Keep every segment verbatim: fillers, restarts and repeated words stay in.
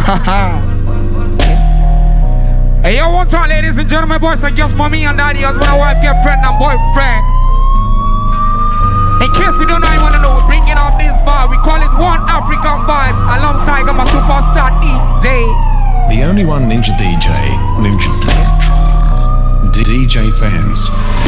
Hey, yo, one time, ladies and gentlemen, boys and girls, mommy and daddy, husband and wife, girlfriend and boyfriend. In case you don't know, you want to know, we're bringing up this bar. We call it One African Vibes, alongside my superstar D J. The only one Ninja D J. Ninja D- D J fans.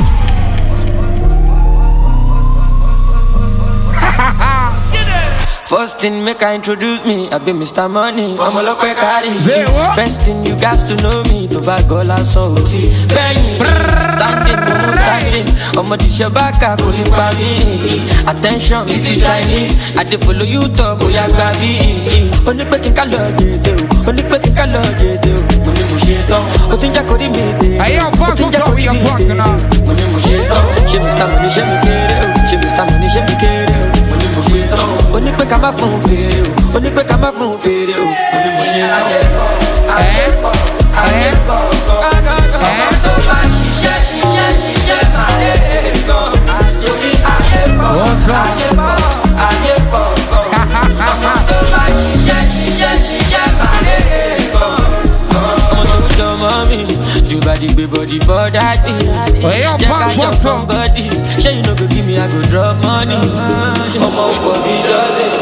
First thing make I introduce me, I be Mister Money. I'm a local carry. Best thing you guys to know me, to buy gola so Benny, standing, standing. I'm a dish back, I couldn't buy me. Attention, it's Chinese. I did follow you talk, oh yeah, baby. Only pecking color, only pecking color, only bullshit. Oh, think I could be me. I am back to the way I'm walking now. Only bullshit. She Mister Money, she me get it. She Mister Money, she me get it. Only pick up my phone video, only pick up my phone video. Only machine I get I get I get I got to buy she share, she share, she share my head. I just I get I get I get to buy she share, she share, she share my head. I'm gonna do your mommy, do body big body for that beat. Yeah, I got somebody. Say you know go give me, I go drop money. I'm out for me, does it?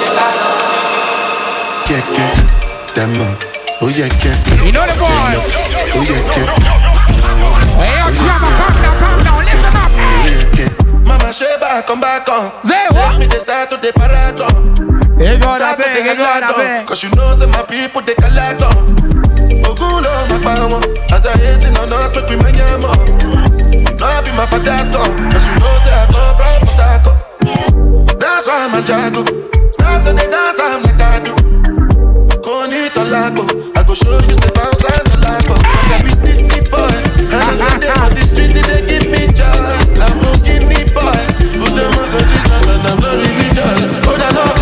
Yeah, yeah, demo. Oh yeah, yeah. You know the boy. Oh yeah, yeah. Hey, yo, drama, calm down, calm down, listen up. Oh yeah, yeah. Mama Sheba, come back on. Say what? Me they start to the paragon. Hey, go start to the halagon. Cause you know say my people they collect on. Ogulo, my power. As I hating on us, make we man yam up. No, I be my father's son. Cause you know say I come from Potako. That's why I'm a jago. Start to the dance, I'm like I do. Konito lago. I go show you say bounce and the lago. Cause I be city boy. And I say they on the street, they give me joy. Lambo give me boy. Put them on some Jesus and I'm not religious. Oh, no, no.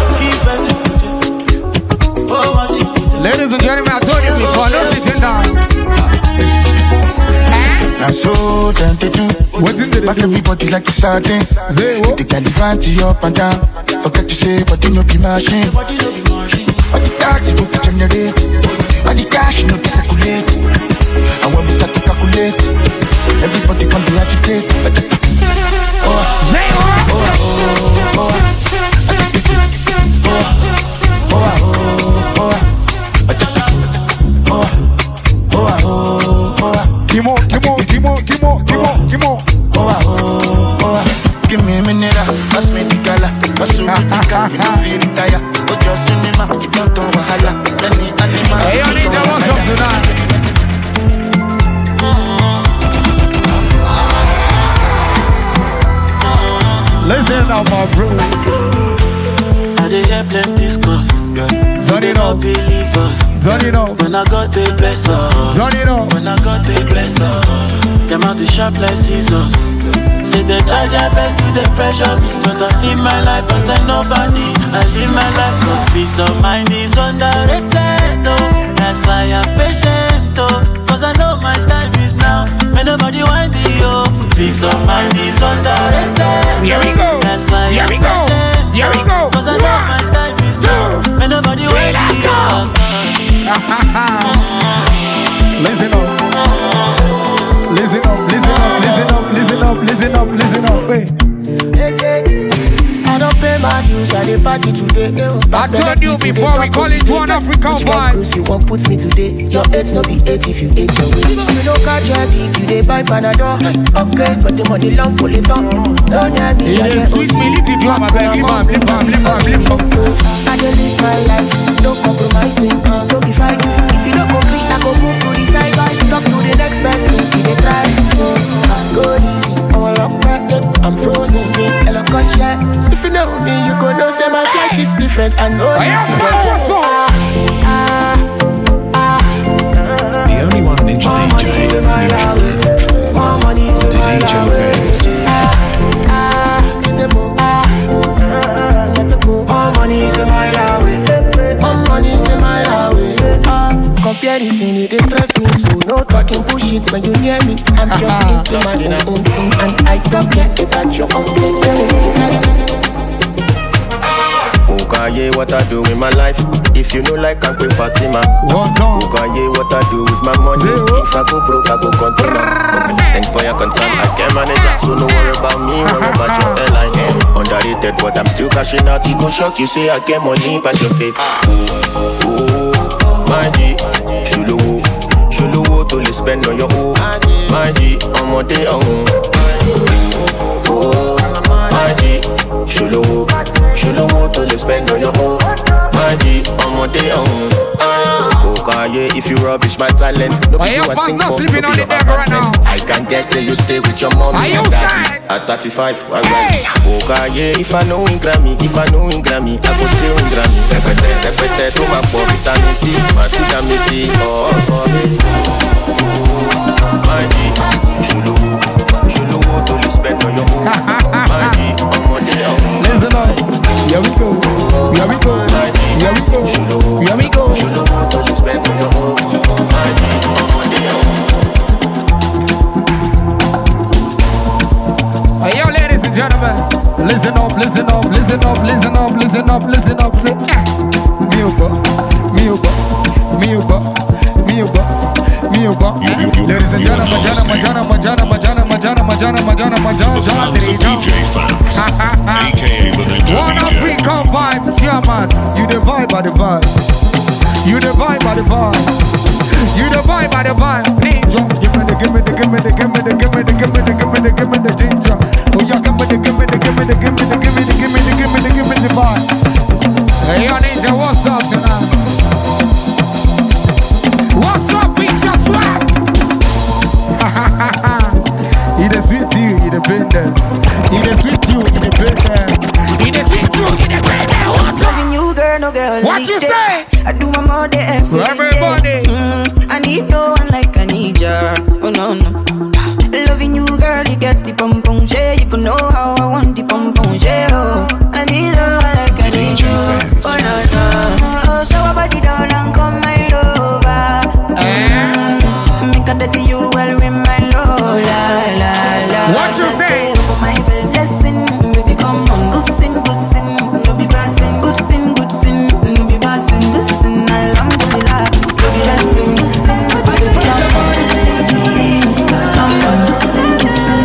Ladies and gentlemen, I told you before, no sitting down. Now so then they do. What's in the back everybody like it's Saturday. They can fancy up and down. Forget to say, but you know be machine. But the taxi no be generate. But the cash no be circulate. And when we start to calculate, everybody come to agitate. Oh, oh, oh, oh, oh, oh, oh, oh. Kimo, Kimo, Kimo, Kimo, Kimo, Kimo. Oh, oh, oh, give me a minute, pass me the gala. Pass me the gala, me no feel retire. Oh, just cinema, you don't know wahala. Let me animal. Hey, you need to watch up tonight. Listen now, my bro. I dey hear plenty scores. So they don't believe us. Don't you know? When I got the bless us. Don't you know? When I got the bless us. Them out the sharp like scissors. Say they try their best to the pressure me, but I live my life as I nobody. I live my life cause peace of mind is underrated, oh. That's why I'm patient, oh. Cause I know my time is now. May nobody want me, oh. Peace of mind is underrated. Here we go. That's why Here I'm we go. patient, Here we go. Cause I know my time is now. May nobody want me, oh. Listen up. Listen up, listen up, listen up, listen up, listen up, listen up, hey. I don't pay my dues, I dey party today. I told you before, we call it One African Vibes. You won't put me today. Your eight no be eight if you eight your way. You don't catch your dick, you dey buy Panadol. Okay, but the money long pull it on. Don't have me, I get sweet me, leave the drum, I beg you, man, lift up, lift up, lift up. I dey live my life, no compromising, no be fighting. If you don't complete, I go move to the side. Talk to the next person, see they try. Go easy, I'm a lock back, I'm frozen, hello, cause yeah. If you know me, you go know say my flight is different. I know I am what's up. Ah, ah, ah. The only one Ninja D J. More money is D J fans. Ah, ah, ah. More money is a mile away. More money is a mile away. Ah, comparison it stress me, so no talking bullshit when you near me. I'm just into my own, own thing, and I don't care about your own thing. Kukaye, what I do with my life. If you know like Uncle Fatima. Kukaye, what I do with my money. If I go broke, I go container. Okay, thanks for your concern. I can manage it, so no worry about me, worry about your airline. Underrated, but I'm still cashing out. You go shock, you say I get money, pass your faith. Oh, my G, Shuluwo, Shuluwo to le spend on your own. My G, I'm on day on. Oh, my G, Shuluwo, Shuluwo to le spend on your own. My G, I'm on day on. Kukaye, if you rubbish my talent, no people want sing for, no be your apartment. I can guess say you stay with your mommy and daddy. At thirty-five, alright. Kukaye, if I know in Grammy, if I know in Grammy, I go stay in Grammy. Repete, repete, to my poor vitamin C, my vitamin C, oh for me. My G, Shuluwo, Shuluwo to spend on your own. My G, I'm on the own. Listen up, here we go, here we go, here we go, here we go. Shuluwo to spend on your own. My G, I'm on the own. Hey, yo, ladies and gentlemen, listen up, listen up, listen up, listen up, listen up, listen up. Say, eh, me uba, me uba, me uba, me uba, me uba. Ladies and gentlemen, Majana, Majana, Majana, Majana, Majana, Majana, Majana, Majana. The sounds of D J Fans, aka the Ninja One D J. African vibes, yeah man. You the vibe by the vibe. You the vibe by the vibe. You the vibe by the vibe. Ninja, give me the, give me the, give me the, give me the, give me the, give me the, give me the, give me the ginger. Oh yeah, give me the, give me the, give me the, give me the, give me the, give me the, give me the, give me the vibe. Hey, yo, Ninja, what's up tonight? What's up, bitch? Your swag. He the sweet you, he the bender. He the sweet you, he the bender. He the sweet you, he the bender. Loving you, girl, no girl. What you say? I do my more day every Everybody. day. Mm, I need no one like I need ya. Oh no no. Loving you, girl, you get the pom pom share. You can know how I want the pom pom share. Oh, I need no one like I need you. Oh no no. Oh, show a body down and come my lover. Mm, make a dirty you well with my love. La la la. What you say? For my blessing, baby, come on, go sin, go sin. No be passing, good sin, good sin. No be passing, good sin. Alhamdulillah. No be passing, good sin. Come on, good sin, good sin. Come on, good sin, good sin.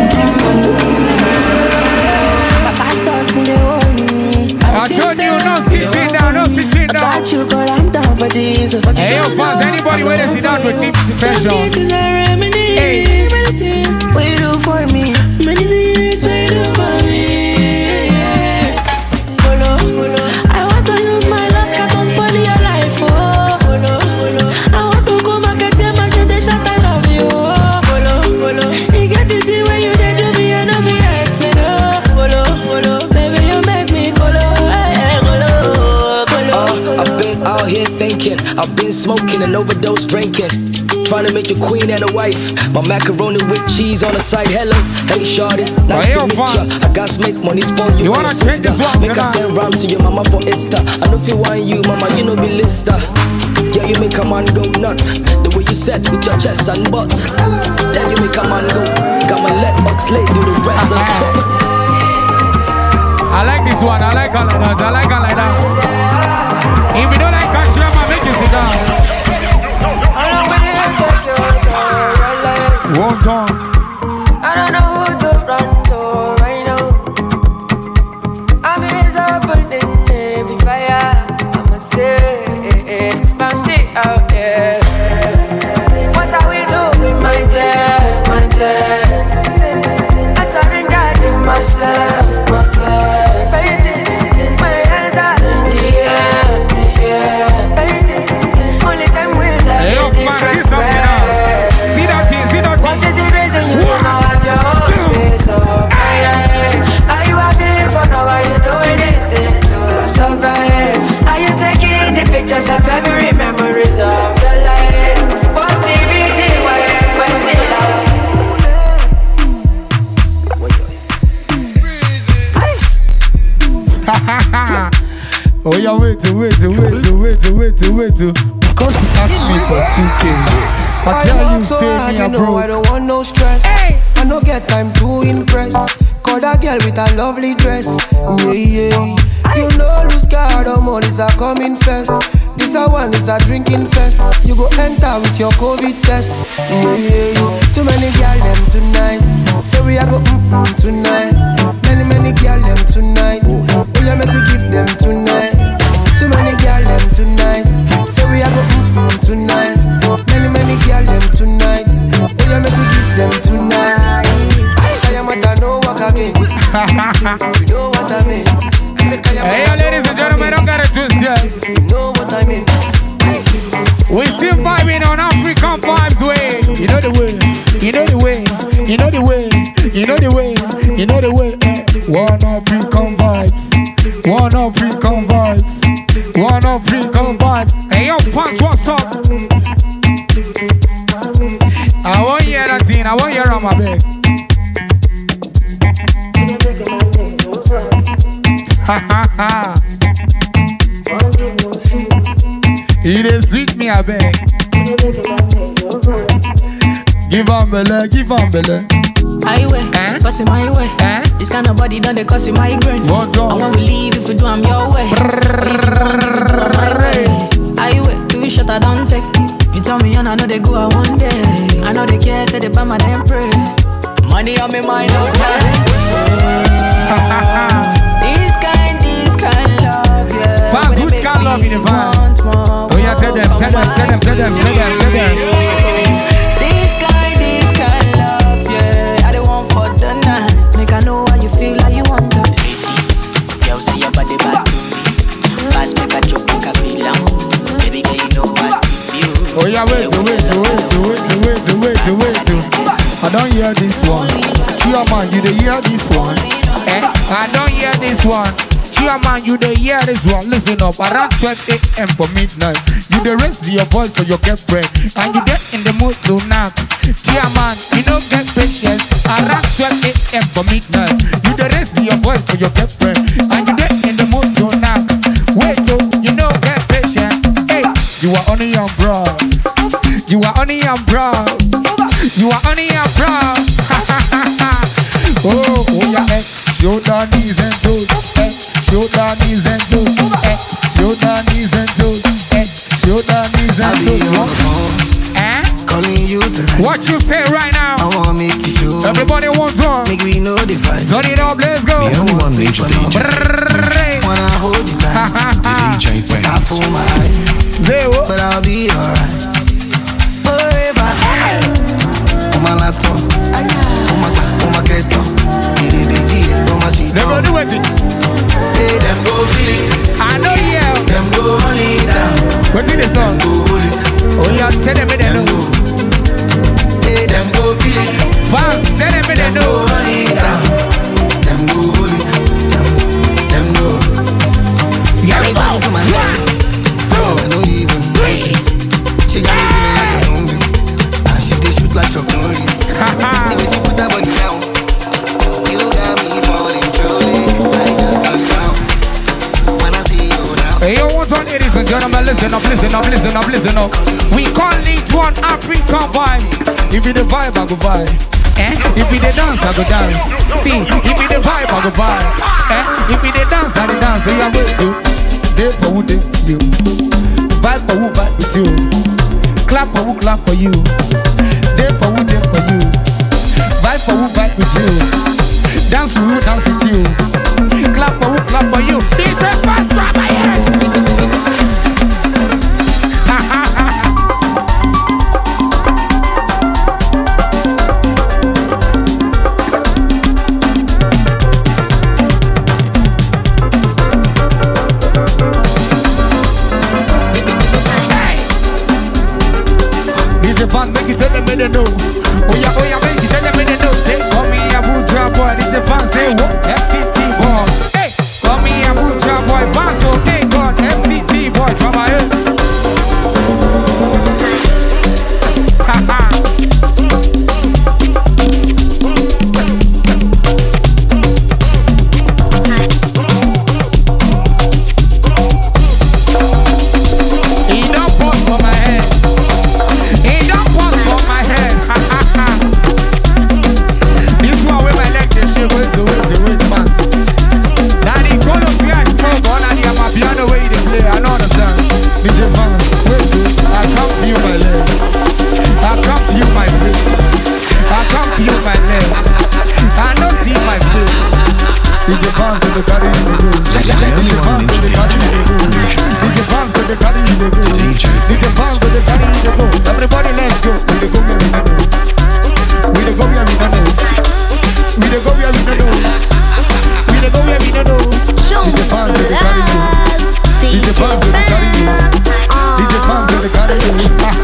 My pastors me, they hold me. I told you no sitting down, no sitting down. I got you, girl, I'm down for this. Hey, yo, fans, anybody where they sit down for team defense zone? Hey. Many things we do for me. Many things we do for me. Bolo, bolo. I want to use my last card to spoil your life. Oh, bolo, bolo. I want to go market your market, they shut I love you. Oh, bolo, bolo. You get this the way you did to me and I be explain. Oh, bolo, bolo. Baby, you make me colo. Hey, colo, colo. Uh, I've been out here thinking, I've been smoking and overdose drinking. Trying to make you queen and a wife. My macaroni with cheese on the side. Hello, hey shawty, nice hey, to meet ya. I got to make money, spoil you, you wanna sister. Make her send round to your mama for Insta. I know if you want you, mama, you know be lister. Yeah, you make a man go nut. The way you set with your chest and butt. Yeah, you make a man go. Got my let Oxley do the rest of it. I like this one, I like all like that, I like all like that. If you don't like country, I'ma make you sit down. One time. I don't know who to run to right now. I'm is opening every fire. I'ma say, bounce out there. What are we doing, my dear, my dear? I surrender to myself, myself. Faith in my hands are in the air, the air. Faith in only time will tell the difference. See that thing, see that thing. What is the reason you don't know have your own place? So, are you happy for now? Are you doing this thing to survive? Are you taking the pictures of every memories of your life? What's the reason why we're still out? Oh yeah, wait, wait, wait, wait, wait, wait, wait. Because you asked me for two K. I tell you, so save hard, me a you know bro. I don't want no stress. Hey. I no get time to impress. Call that girl with a lovely dress. Yeah, yeah. You know, lose guard, or more is a coming first. This a one is a drinking fest. You go enter with your COVID test. Yeah, yeah, yeah. Too many girl them tonight. Say we a go mm-mm tonight. Many, many girl them tonight. Oh, yeah, make we give them tonight. Too many girl them tonight. Say we a go mm-mm tonight. Many, many girl them tonight. Oh, yeah, make we give them tonight. I am what I know, walk again. You know what I mean. Hey, ladies and gentlemen, don't get it twisted. You know what I mean. We still vibing on African vibes way. You know the way. You know the way. You know the way. You know the way. You know the way. One African vibes. One African vibes. One African vibes. Hey, yo, fans, what's up? I want you hear that thing. I want you hear on my back. Ha ha ha. It is sweet me, I beg. Give on belly, give on belly. Highway, eh? Cause in my way. Eh? This kind of body done they cause in migraine. And when we leave, if we do, I'm your way. If you want, if you do, I'm my way. Highway, two shot I don't take. You tell me, and I know they go out one day. I know they care, say they buy my damn pray. Money on me mind, no This kind, this kind love, yeah. Fans, which kind love in the van? Oh yeah, tell them, tell them, tell them, tell them, tell them, tell them. This kind, this kind love, yeah. I don't want for the night. Make I know how you feel, how you want to. Girl, see your body back to me. Pass me a joke, make I feel am. Baby girl, you know I see you. Oh yeah, wait, wait, wait, wait, wait, wait, wait, wait. I don't hear this one. Chia man, you dey hear this one? Eh? I don't hear this one. Chia man, you dey hear this one? Listen up. Around twelve a m for midnight, you dey raise your voice for your girlfriend, and you get in the mood to knock. Chia man, you don't get patience. Around twelve a m for midnight, you dey raise your voice for your girlfriend, and you get in the mood to knock. Wait, so you don't get patience. Hey, you are only young bro. You are only young bro. You are only young bro. Oh, oh yeah, eh. Show the knees and toes, eh. Show the knees and toes, eh. Show the knees and toes, eh. Show the knees and toes. Eh? Calling you tonight. What you say right now? I wanna make you sure. Everybody wants one. Make we know the fight. Turn it up, let's go. The only one Ninja D J. Wanna hold you tight. D J I Fans. pull my eyes, Zero. but I'll be alright. Forever. Oh my laptop. Oh my God. Oh my keto. They go do it. Say them go feel it. I know yeah. Them go run it down. What's in the song? Them go hold it. Oh yeah, tell them they know. Say them go feel it. Fast, tell them they Them go know. run it down. Them go hold it. Them, them go. Yeah, me talking to myself. I know you even notice. She got me feeling like a zombie. And she dey shoot like Chuck Norris. The way she put that body down. You got me falling truly. I just touched down. When I see you now. Hey, yo, what's on, ladies and gentlemen? Listen up, listen up, listen up, listen up. We call this one African vibes. If you the vibe, I go vibe. Eh? If you the dance, I go dance. See, if you the vibe, I go vibe. Eh? If you the dance, I go dance. So you are way to. Day for who, day for you. Vibe for who, vibe with you. Clap for who, clap for you. Day for who, day for you. Vibe for who, vibe with you. Dance for who, dance with you. Clap for who, clap for you. This is fast drop my head. D J Van, make the carry you the go. Let anyone into D J Illusion. D J Fans to the carry you the go. D J Fans to the carry you the go. Everybody let's go. We the go where we don't know. We the go where we don't know. We the go where we don't know. We the go where we don't know. D J Fans to the carry you. D J Fans to the carry you. D J Fans to the carry you.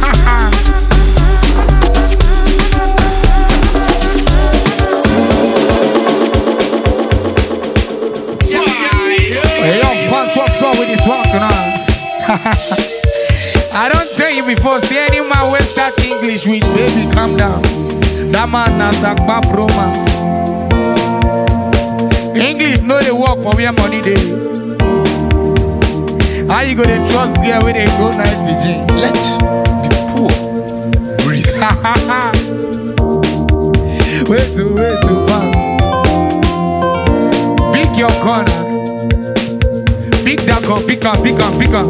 Hey, yo, fans, what's up with this one tonight? I don't tell you before, see any man will start English with baby, calm down. That man has a bad romance. English no they work for where money they. How you gonna trust girl when they go nice Virgin? Let's be poor. Breathe. Wait to wait to pass. Pick your corner. Pick that up, pick up, pick up, pick up.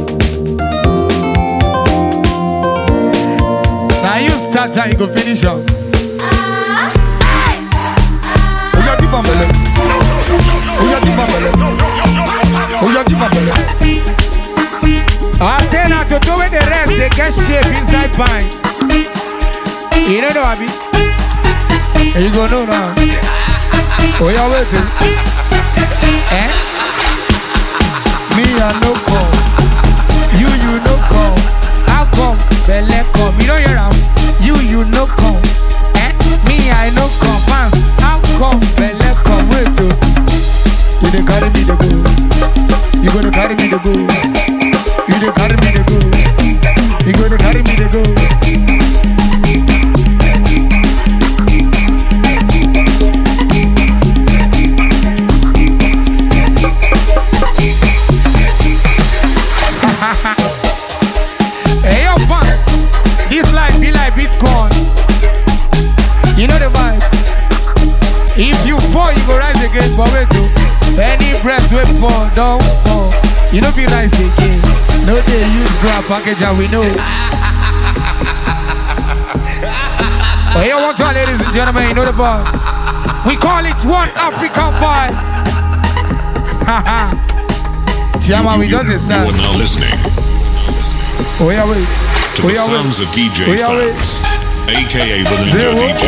Now you start and you go finish up. Oh, you're deep on the left. Oh, you're deep on the left. Oh, you're deep on the left. I say now to do with the rest, they get shape inside pints. You don't know, Abby? You go know now. Oh, you're waiting. Eh? Me, I no come. You, you no come. How come? Belle come. You don't hear him? You, you no come. Eh? Me, I no come. Man, how come? Belle come. Wait to. You dey carry me the go. You gonna carry me the go. You dey carry me the go. You gonna carry me the go. Hey yo fans, this life be like Bitcoin. You know the vibe. If you fall, you go rise again. For wait to any breath wait for, don't fall. You know be rise again. No they use grab package and we know. Hey yo, one time, ladies and gentlemen, you know the vibe. We call it One African Vibes. Haha. Chama, we just it now. You are now listening. Oh yeah, wait. To oh, the yeah, sounds wait. of D J oh, yeah, Fans, aka the Ninja Zero. D J.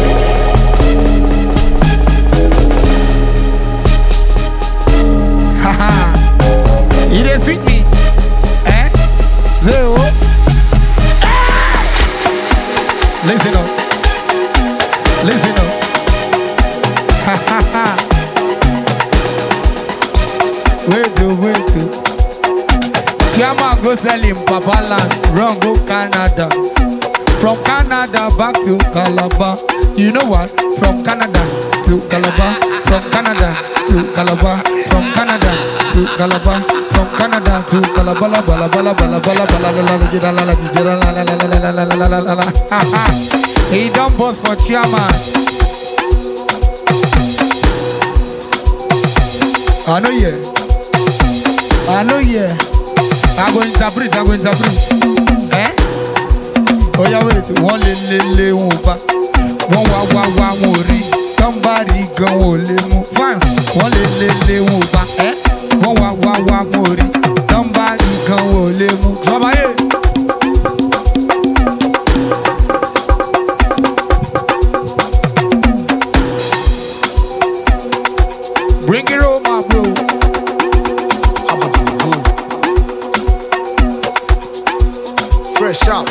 Haha. You dey sweet me. Eh? Zero. Listen up. Listen up. Ha ha ha. Wait to wait to. Chairman go sell him Papa land, run go Canada. From Canada back to Calabar. You know what? From Canada to Calabar. From Canada to Calabar. From Canada to Calabar. From Canada to Calabar. Bala bala bala bala bala bala. He done boss for chairman. I know yeah. I know yeah. I go interpret, I go interpret. Eh? Oh yeah, wait. One le le le one ba. One wa wa wa one ri. Somebody go le mu fans. One le le le one ba. Eh? One wa wa wa one ri. Somebody go le mu. Somebody. Bring it on, my bro. Fresh out.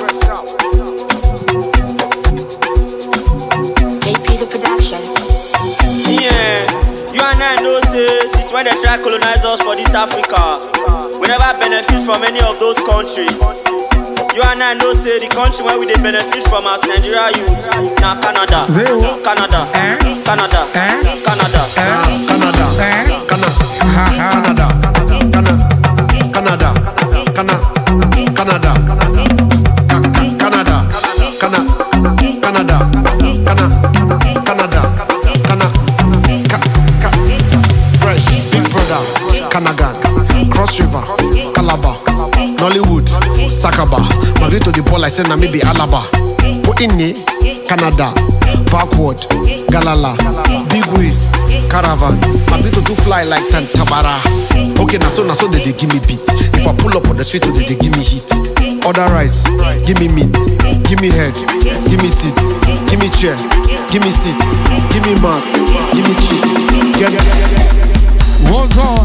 J P's a production. Yeah, you and I know say since when they try to colonize us for this Africa, we never benefit from any of those countries. You and I know say the country where we they benefit from as Nigeria youths now Canada, Canada, Canada, Canada, Canada, Canada, Canada, Canada, Canada, Canada, Canada, Canada, Canada, Canada, Canada, Canada, Fresh, Big Brother, Kanagan, Cross River, Calabar, Nollywood, Sakaba, married to the ball I said na maybe Alaba. Put in Canada, Backward, Galala, Big West, caravan. My beat to fly like Tantabara. Okay, now so now so they, they give me beat. If I pull up on the street, they, they give me heat. Order rice, give me meat, give me head, give me teeth, give me chair, give me seat, give me mouth, give me cheek. Get Hold on.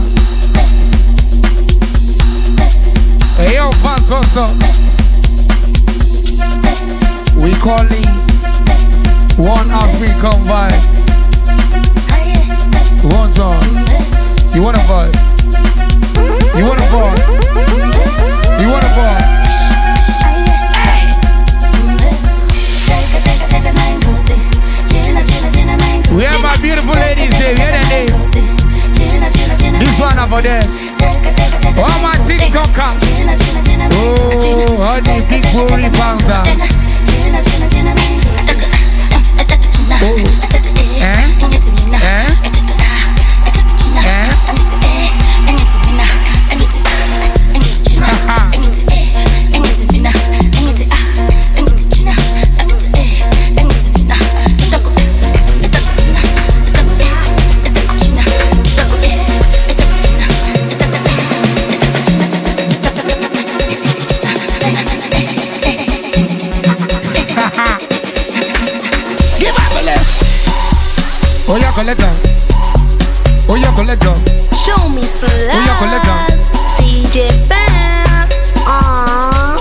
Hey yo, fans, what's up? We call it One African Vibes. One time. You wanna vibe? You wanna vibe? You wanna vibe? We have my beautiful ladies here. We have the name. This one over there. All my TikTokers. Oh, all the big booty bouncer. Oh. Eh? Eh? Oh yeah, collector. Oh yeah, collector. Show me some love. Oh yeah, collector. D J Bam. Aww.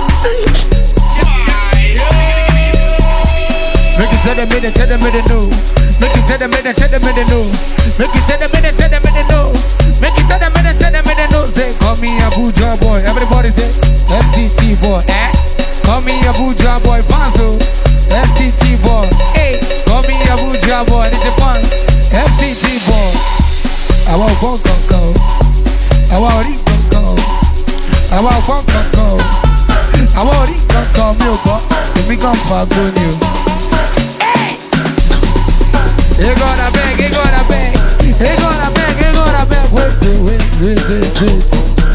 Make it tell them, make it tell them, make it know. Make it tell them, make it tell them, make it know. Make it tell them, make it tell them, make it know. Make it tell them, make it tell them, make it know. Say, call me Abuja boy. Everybody say, F C T boy. Eh? Call me Abuja boy. Panzo. F C T boy. Hey, call me Abuja boy. This is fun. F C T boy. I want fun go. I want it go. I want fun go. I want it go. Me go. Let me come back on you. Hey, you gonna beg, you gonna beg, you gonna beg, you gonna beg. Wait, wait, wait, wait, wait.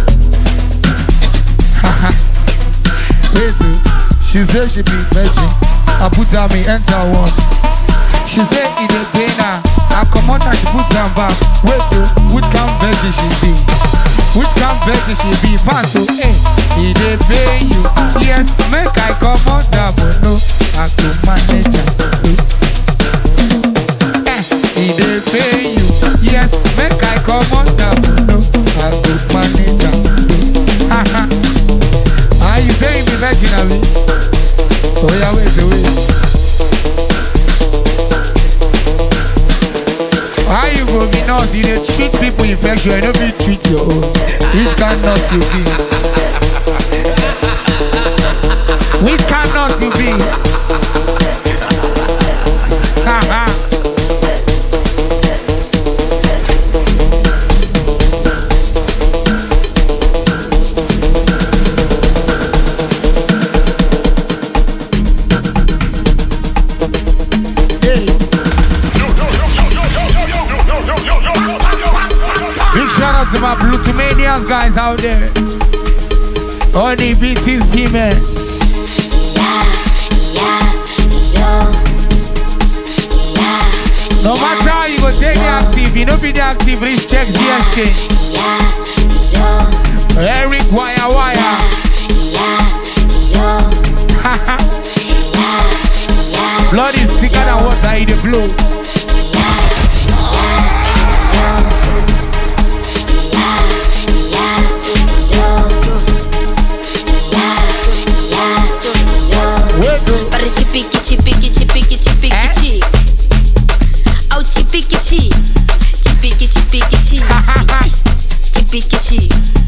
Haha. Wait, she said she be virgin. I put her me enter once. She said it a pain her. I come out and she put her back. Wait, which kind virgin she be? Which kind virgin she be? Panto, eh? It a pay you. Yes, make I come out that, but no, I could manage her. See? Eh? It a pay you. Yes, make I come out that, but no, I could manage her. See? Haha. Are you saying me virgin of me? Oh yeah, wait, wait. How you go be nurse? You dey treat people infection, you don't be treat your own. Which kind nurse you be? Which kind nurse you be? Ha ha. To my Bluetoothmanias guys out there. All the B T C man. No matter how you go take the active, you don't be the active, reach check Z S K. Eric Wire Wire. Blood is thicker than water in the blue. Chipiki chipiki chipiki chipiki chi. Oh chipiki chi. Chipiki chipiki chi. Chipiki chi.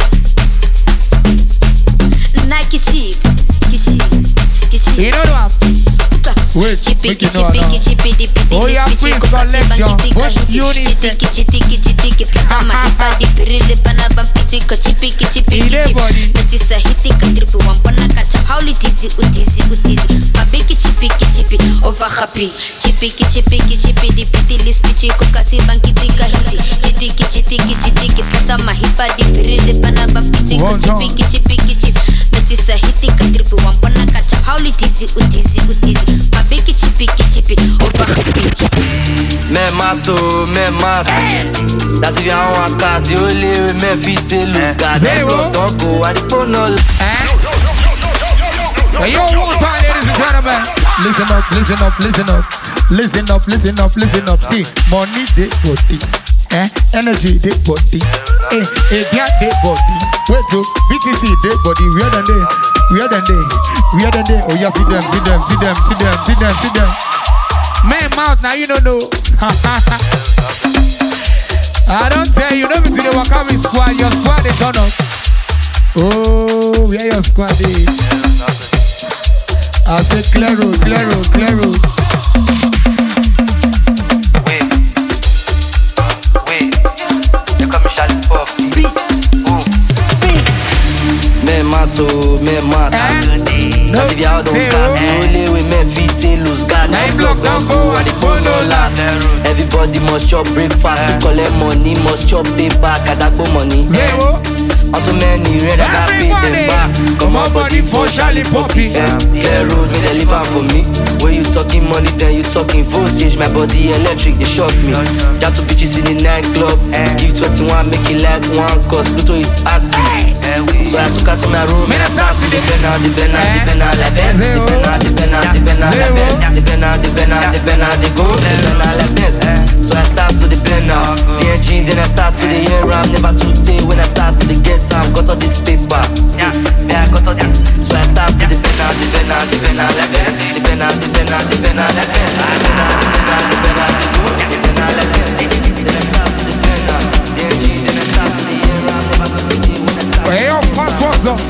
Nike chip. Kichi. Kichi. You know what? Wait, chipiki chipiki chipiki chipiki. Oh yeah, please collection. What's unit? Chitiki chitiki chitiki. Kama hipadi pirile pana bampiti ko chipiki chipiki chip. Natisa hitika tripu wampana kacha. Hauli tizi utizi utizi. Babiki chipiki chipi over happy. Chipiki chipiki chipidi piti lispichi ko kasi bankiti kahiti. Chitiki chitiki chitiki. Kama hipadi pirile pana bampiti ko chipiki chipiki chip. Notisa hiti katripu wampana kacha hauli tizi utizi utizi. Mabiki chipi kichipi over biki. Me mato, me mato. That's if you want cars, you live me fit in loose guard. Don't go at the ponol. Hey, yo, one time, ladies and gentlemen. Listen up, listen up, listen up. Listen up, listen up, listen up. See, money they body. Eh? Energy they body. Eh, eh, yeah, they body. Wait to B T C they body. Where than they? Where than they? Where than they? Oh, yeah, see them, see them, see them, see them, see them, see them. Man, mouth, now you don't know. I don't tell you, don't be to the Wakami squad. Your squad is done up. Oh, where your squad is? I said clear road, clear road, clear road. Wait, wait, you come and shut it up. Beat, oh, beat. Me mato, me mato. That's if you out don't cast, you only with me fit in loose guard. Now block don't go and the phone no last. Everybody must chop breakfast to collect money, must chop paper, kadagbo money. All too many red and I pay them back. Come on body for Charlie Poppy. Clear road, me they live out for me. When you talking money, then you talking voltage. My body electric, they shock me. Jab to bitches in the nightclub. Give twenty-one, make it like one. Cause Pluto is active. So I took out to my room and I start to depend on, depend on, depend on like this. Depend on, depend on, depend on like this. Depend on, depend on, depend on the go. Depend on like this. So I start to depend on the engine, then I start to the air. I'm never too day when I start to the get time. Got all this paper. See, me I got all this. So I start to depend on, depend on, depend on like this. Depend on, depend on, depend on like this. Depend on, depend on, depend on the go. Depend on like this. Then I start to depend on the engine, then I start to the air. I'm never too day when I start. Hey, yo, fast, fast, fast.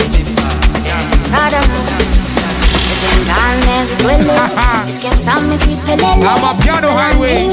I'm a piano highway.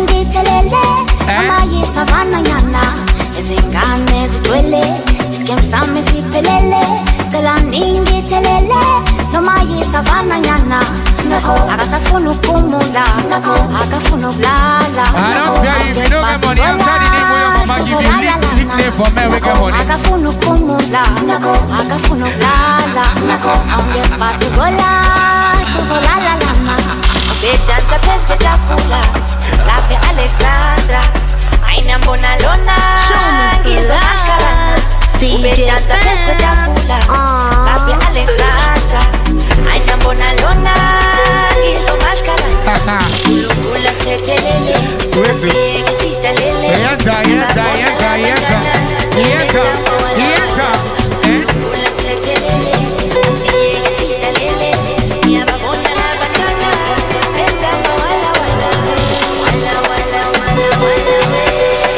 Akasafuna ukumula, akafuna ukulala. I don't care if you don't get money. I'm telling you, your mama give you this nickname for me, we get money. Akafuna ukumula, akafuna ukulala. Angepa tuzola, tuzola la la la. Bedanza pes bedafula, lape Alexandra. Aina mbona lona, gizo mashkala. Bedanza pes bedafula, lape Alexandra. Aina mbona lona, gizo mashkala. Ula setelele, asiye sista lele. Yenta, yenta, yenta, yenta, yenta, yenta. Ula setelele, asiye sista lele. Ya babona la banana, benda wala wala, wala wala wala wala we.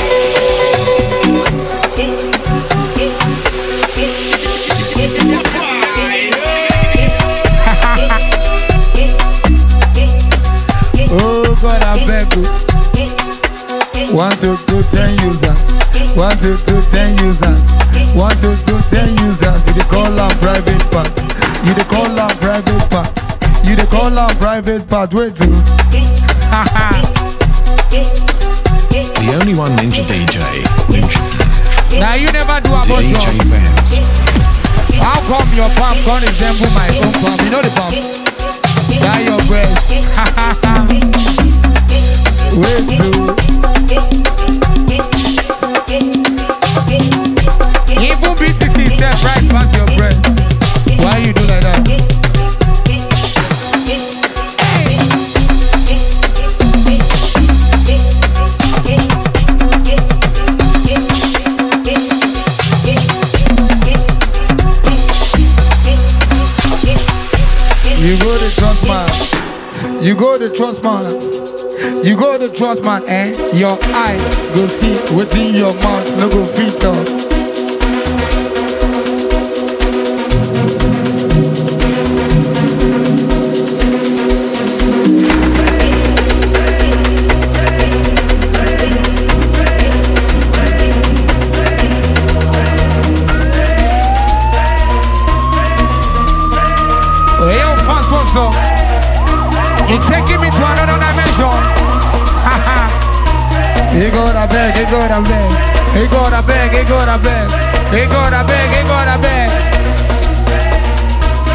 Oh God, I beg you. One, two, two, ten users. One, two, two, ten users. One, two, two, ten users. You dey call on private parts. You dey call on private parts. You dey call on private part. Wait do. The only one Ninja D J. Ninja. Now you never do about D J your Vance. How come your palm can't resemble my own palm? You know the palm. That your breast. Wait do. Even B T C step right past your breast. Why you do like that? You go to trust man. You go to trust man. You go to trust man, eh? Your eye go see within your mouth, no go fit up. You're taking me to another dimension. He go to beg, he go to beg, he go to beg, he go to beg, he go to beg, he go to beg.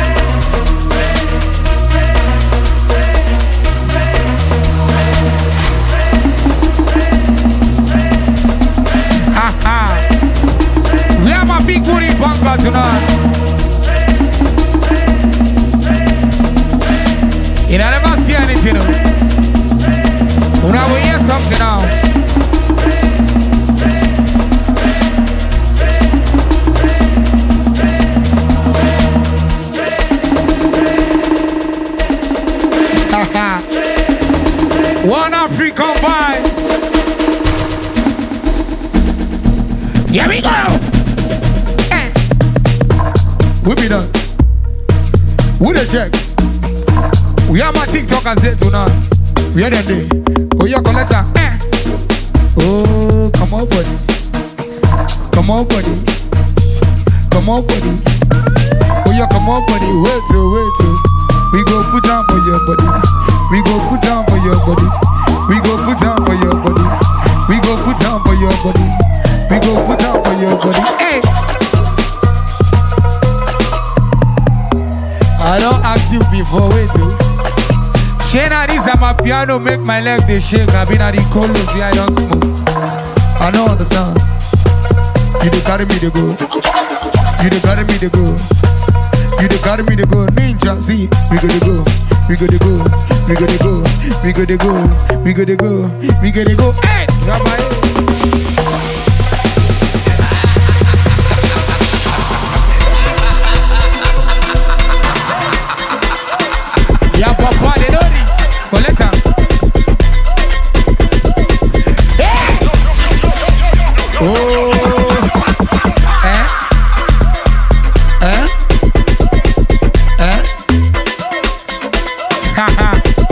hear anything. Now we hear something now. One African vibe. Here we go. Eh. We be done. We the check. We have my TikTokers there tonight. We are them there. Oh, your collector. Eh. Oh, come on, buddy. Come on, buddy. Come on, buddy. Oh, yeah, come on, buddy. Wait till, wait till. We go put down for your body. We go put down for your body. We go put down for your body. We go put down for your body. We go put down for your body. Hey! I don't ask you before, wait till. Shana, this is my piano, make my leg they shake. I've been at the cold look, I don't smoke. I don't understand. You dey carry me to go. You dey carry me to go. You dey carry me to go. Ninja, see, we go to go. We go to go. We go to go. We go to go. We go to go. We go to go. Hey, Rabbi. Yeah, papa, they know this. Collect them. Hey! Oh! Eh? Eh? Eh? Haha.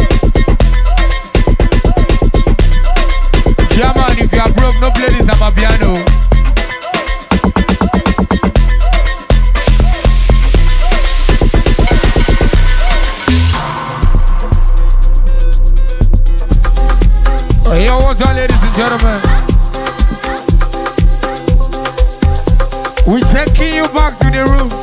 Chairman, if you are broke, no play this Amapiano. Yo, what's up, ladies and gentlemen? We're taking you back to the room.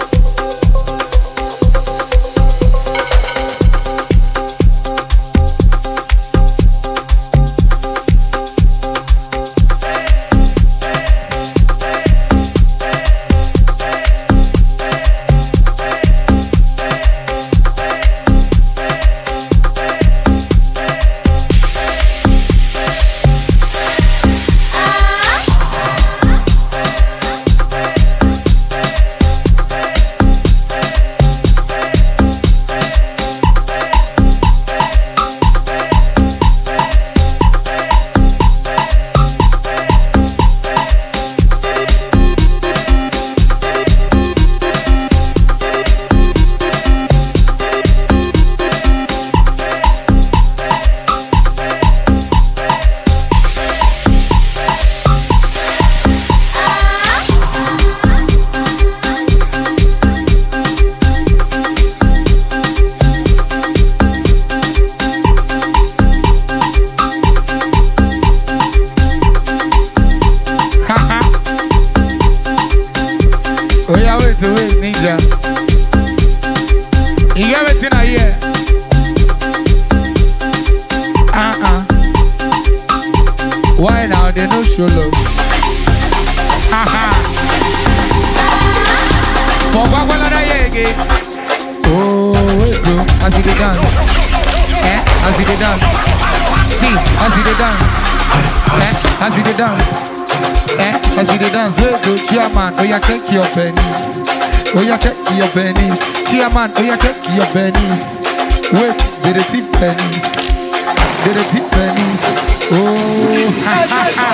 Your pennies, oh yeah, check your pennies. Chairman, oh yeah, check your pennies. Wait, did it tip pennies? Did it tip pennies? Oh, ha ha ha.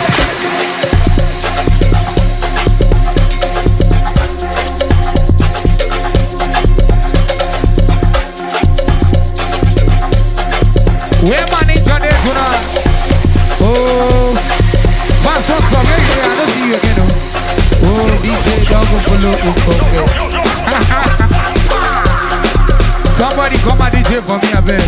Where money John there tonight? Oh, what's up, so hey, I don't see you again. Oh, D J Double Follow Somebody come and D J for me, I bet.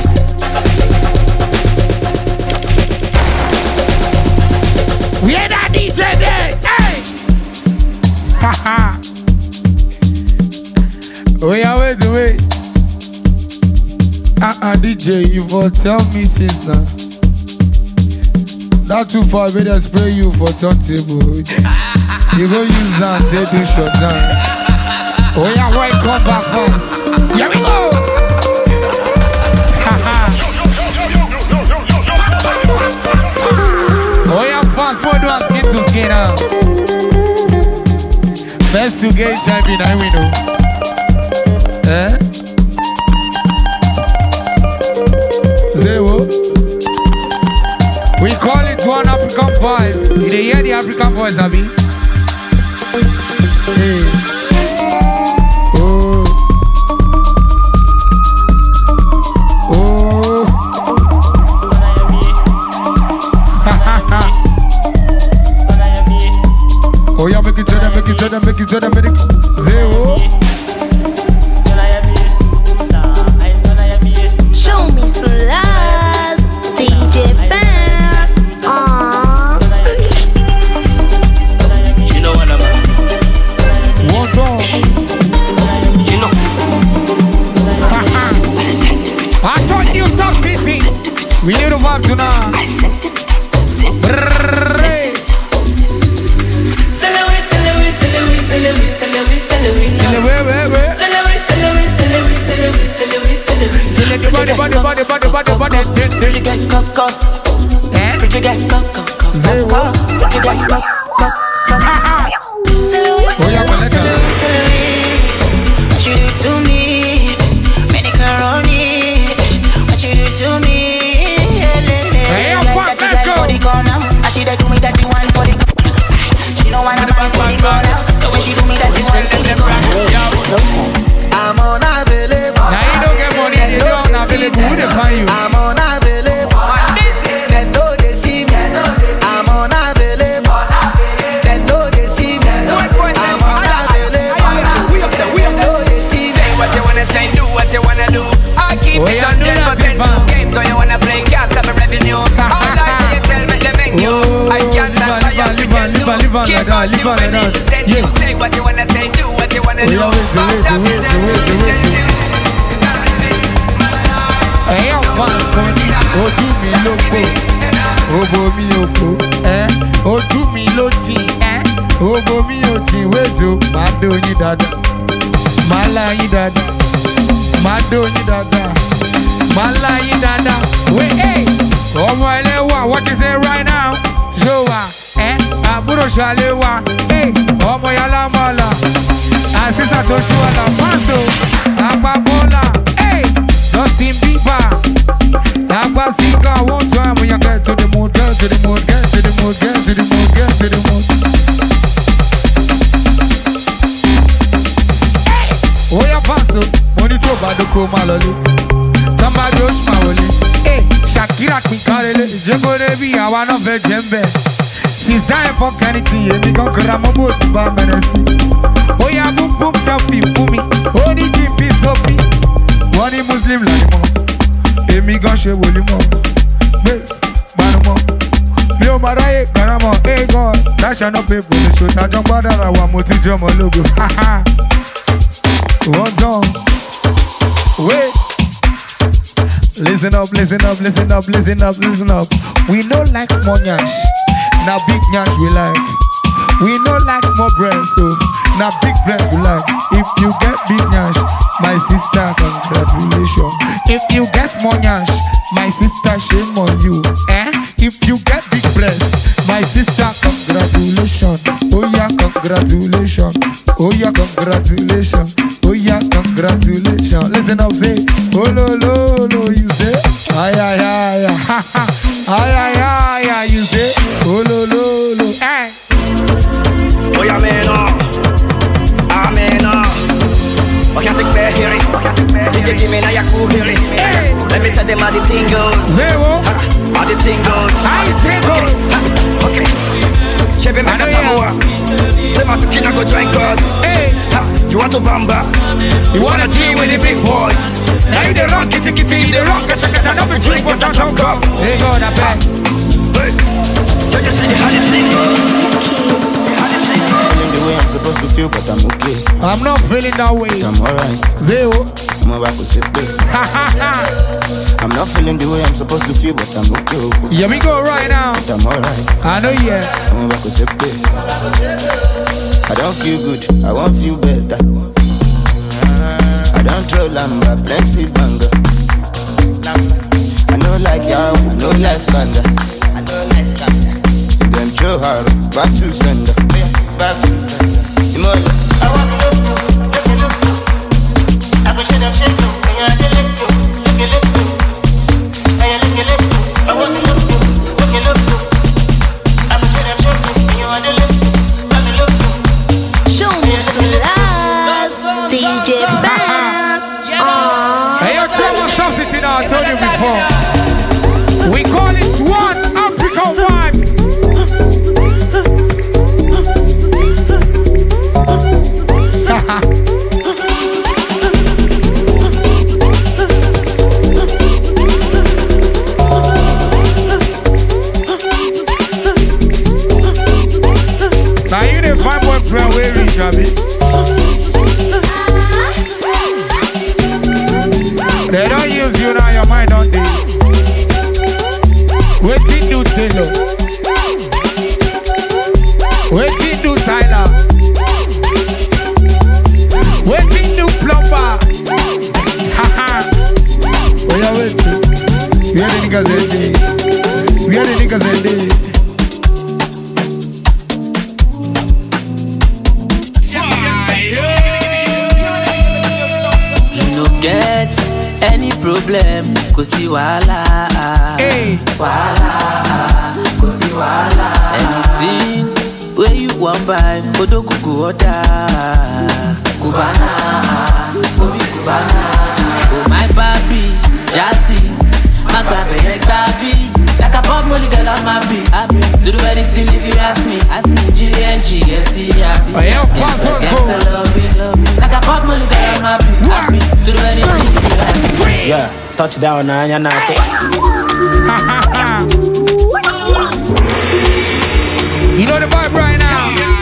We had that D J there, hey! Haha. Wait, wait, wait. Uh-uh, D J, you for tell me since now. Not too far, better spray you for turntable. You go use that, take this shot down. Oh yeah, why come back first? Here we go! Haha. to get H I V, now we know. Eh? Zero. We call it one African voice. You dey hear the African voice, Abi? Hey. Oh. Oh. Oh, yeah, make it to them, make it to them, make it to them, make it. Zero. Show me some love, D J Bam. Aww. You know what I'm at? What on? You know. I thought you stop sitting. We need to vibe tonight. Body, body, body, body, body, body, pretty get coco, pretty get coco, zero, pretty get coco. Oh yeah, what you do to me, macaroni? What you do to me? Hey, fuck, let's go. I she do me that you want for the. She don't wanna find for the corner. So when she do me that you want for the corner. I'm unavailable. Now you don't get money. They don't available. Who they find you? I'm unavailable. They know they see me. I'm unavailable. They know they see me. I'm unavailable. They know they see me. Say what you wanna say, do what you wanna do. I keep it on ten percent two games, so you wanna play cast of revenue. All I say, tell me the menu. I can't stand by your freaking do. Keep on you when you send you. Say what you wanna say, do what you wanna do. Hey, I'm fine. Ojú mi lóko, obo mi oko, eh? Ojú mi lójì, eh? Obo mi ojì, wéjò, máa dó yín dáadáa, máa lá yín dáadáa, máa dó yín dáadáa, máa lá yín dáadáa. Wait, hey! Ọmọ ẹlẹ́wà, what you say right now? Yóò wá, eh? Àbúrò ṣàlẹ̀ wá, hey! Ọmọ yàrá mọ́lá, àṣìṣà tó ṣú ọ̀la, fáṣọ, àgbà bọ́lá, hey! Justin Bieber, Abba Sika, one time when you get to the mood, get to the mood, get to the mood, get to the mood, get to the mood. Hey! Oh yeah, pass up, money to bad ko malole. Somebody else malole. Hey, Shakira Kikarele, Jebo Revi, I wanna be Jembe. Since time for anything, you can grab my boat to buy medicine. Oh yeah, boom boom selfie for me. Oh, the G P Sophie. Wọ́n ní Muslim lánìmọ́, èmi gan ṣe wòlímọ́, gbèsè gbanumọ́, mi ò máa ráyè gbaramọ́, hey God, national paper lè ṣòtà jọ gbádàrà wà mo ti jẹ́ ọmọ lógo, wọ́n tán, wait, listen up, listen up, listen up, listen up, listen up, we no like small nyash, na big nyash we like. We no like small breasts, so now big breasts we like. If you get big nyash, my sister, congratulations. If you get small nyash, my sister, shame on you. Eh? If you get big breasts, my sister, congratulations. Oh yeah, congratulations. Oh yeah, congratulations. Oh yeah, congratulations. Listen up, say, oh lo lo lo, you say, ay ay ay, ha ha, ay ay ay, ay, you say, oh lo lo lo, eh. Oh yeah, man, oh, ah, man, oh. Oh, can't take back here. D J give me now your cool here. Let me tell them how the thing goes. Zero. How the thing goes. How the thing goes. Okay. Chebe me katamoa. Say my tukina go join God. Hey. You want to bamba? You wanna team with the big boys? Now you the wrong kitty kitty, you the wrong kata kata. Don't be drink but don't talk up. Hey, go that back. Hey. So you see how the thing goes. I'm supposed to feel, but I'm okay. I'm not feeling that way. But I'm alright. Zero. I'm about to sit there. I'm not feeling the way I'm supposed to feel, but I'm okay. Here we go right now. But I'm alright. I know, yeah. I'm about to sit there. I don't feel good. I won't feel better. I don't throw lamba, plenty banger. I know like Yahoo, no life kinda. I know life kinda. Them throw hard, back to sender. Back to sender. I want I told you before. We call it One African Vibes. Now you didn't find one friend where we Travis. They don't use you now, your mind on this. Wait till do Taylor. Wait till do Tyler. Wait till do Plumber. Haha. Where you wait? We are the niggas that day. We are the niggas that day. Get any problem, kò sí wàhálà. Wàhálà, kò sí wàhálà. Anything where you want buy, kodo kuku order. Cubana, Kobe Cubana. Oh my baby, Jassy, Magba Beye Baby. Like a pop molly girl, I'm happy. Happy to do anything if you ask me. Ask me G N G S T happy. Gangsta, gangsta, love me, love me. Like a pop molly girl, I'm happy. Happy to do anything if you ask me. Yeah, touchdown na Yanako. You know the vibe right now.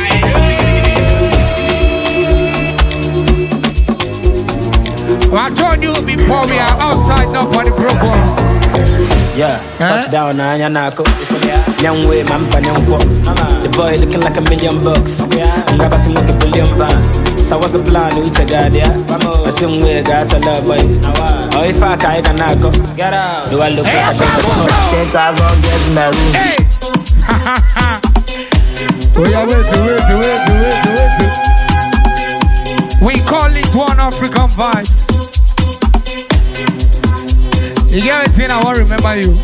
I told you before we are outside now for the programs. Yeah, touchdown na Yanako. Young way, man, the boy looking like a million bucks. I'm rapping like a billion van. So what's the plan? We check out, yeah. I sing way, got your love, boy. Oh, if I can't, I can get out. Do I look like a ten thousand girls in my room? Hey! Oh, yeah, wait, wait, wait, wait, wait. We call it One African Vibes. You get it in, I won't remember you.